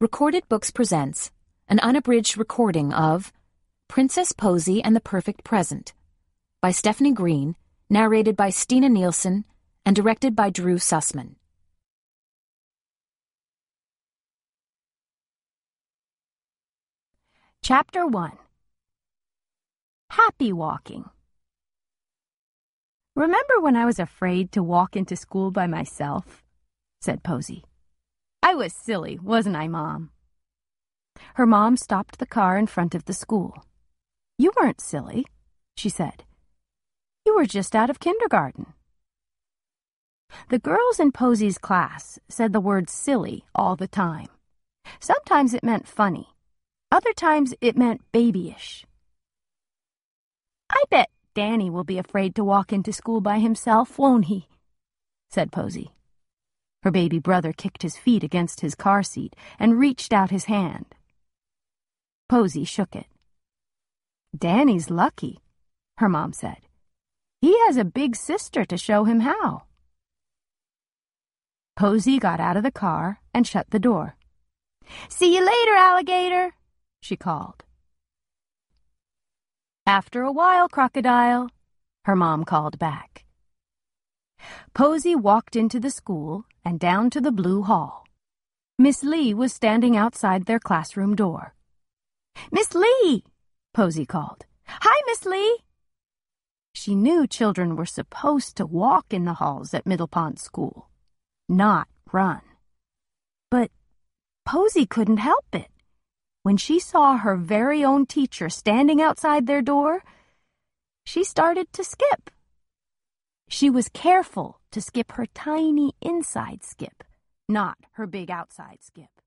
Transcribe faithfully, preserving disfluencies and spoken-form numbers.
Recorded Books presents an unabridged recording of Princess Posy and the Perfect Present by Stephanie Green, narrated by Stina Nielsen, and directed by Drew Sussman. Chapter one. Happy Walking. "Remember when I was afraid to walk into school by myself?" said Posy. "I was silly, wasn't I, Mom?" Her mom stopped the car in front of the school. "You weren't silly," she said. "You were just out of kindergarten." The girls in Posy's class said the word silly all the time. Sometimes it meant funny. Other times it meant babyish. "I bet Danny will be afraid to walk into school by himself, won't he?" said Posy. Her baby brother kicked his feet against his car seat and reached out his hand. Posy shook it. "Danny's lucky," her mom said. "He has a big sister to show him how." Posy got out of the car and shut the door. "See you later, alligator," she called. "After a while, crocodile," her mom called back. Posy walked into the school and down to the blue hall. Miss Lee was standing outside their classroom door. "Miss Lee!" Posy called. "Hi, Miss Lee!" She knew children were supposed to walk in the halls at Middle Pond School, not run. But Posy couldn't help it. When she saw her very own teacher standing outside their door, she started to skip. She was careful to skip her tiny inside skip, not her big outside skip.